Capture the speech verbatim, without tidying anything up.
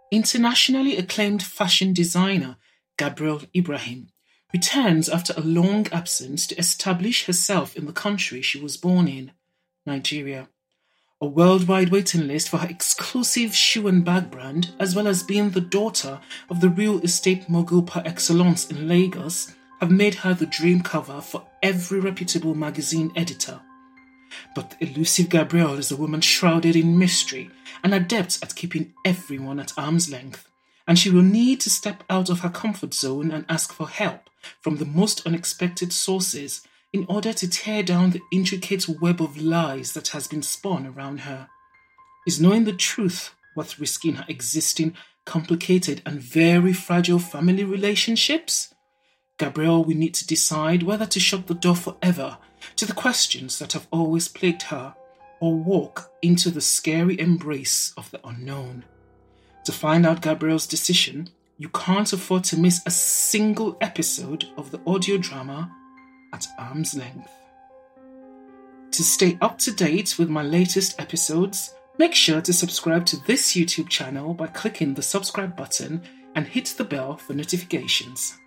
Internationally acclaimed fashion designer Gabrielle Ibrahim returns after a long absence to establish herself in the country she was born in, Nigeria. A worldwide waiting list for her exclusive shoe and bag brand, as well as being the daughter of the real estate mogul par excellence in Lagos, have made her the dream cover for every reputable magazine editor. But the elusive Gabrielle is a woman shrouded in mystery and adept at keeping everyone at arm's length, and she will need to step out of her comfort zone and ask for help from the most unexpected sources in order to tear down the intricate web of lies that has been spun around her. Is knowing the truth worth risking her existing, complicated and very fragile family relationships? Gabrielle will need to decide whether to shut the door forever to the questions that have always plagued her, or walk into the scary embrace of the unknown. To find out Gabrielle's decision, you can't afford to miss a single episode of the audio drama At Arm's Length. To stay up to date with my latest episodes, make sure to subscribe to this YouTube channel by clicking the subscribe button and hit the bell for notifications.